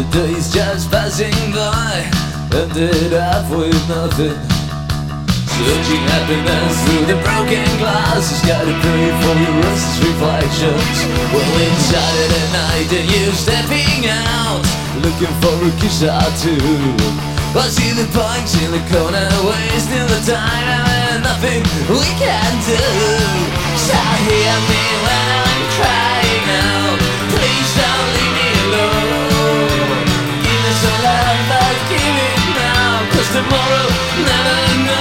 the days just passing by ended up with nothing. Searching happiness through the broken glass, you gotta pray for your restless reflections. Well, inside at night and you stepping out, looking for a kiss or two. I see the punks in the corner, wasting the time, and nothing we can do. So hear me when I'm crying out, please don't leave me alone. Give me some love, but give it now, 'cause tomorrow never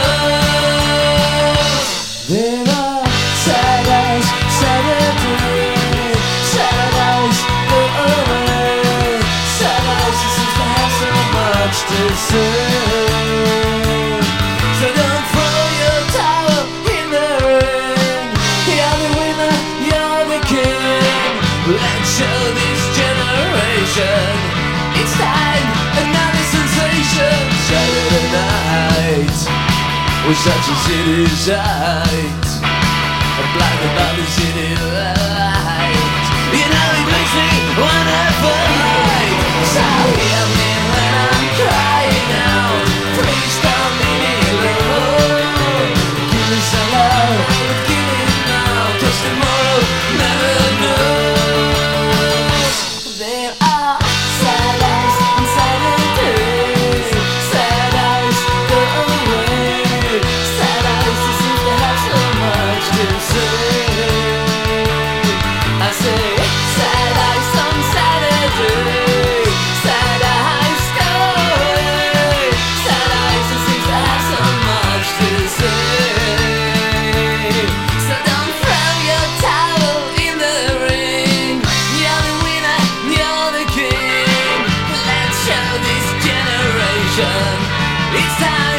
knows. There are sad eyes, sad days, sad eyes go away. Sad eyes seems to have so much to say. So don't throw your towel in the ring. You're the winner, you're the king. Let's show this generation it's time, another sensation. Saturday night was such a city sight. I'm blinded by the city light. You know it makes me wanna fight. So hear me when I'm crying out, please don't leave me alone. Give me some love, but give it now, 'cause tomorrow never knows. There are sad eyes and sad days, sad eyes go away. Sad eyes seem to have so much to say. I say sad eyes on Saturday, sad eyes go away. Sad eyes seem to have so much to say. So don't throw your towel in the ring. You're the winner, you're the king. Let's show this generation it's time.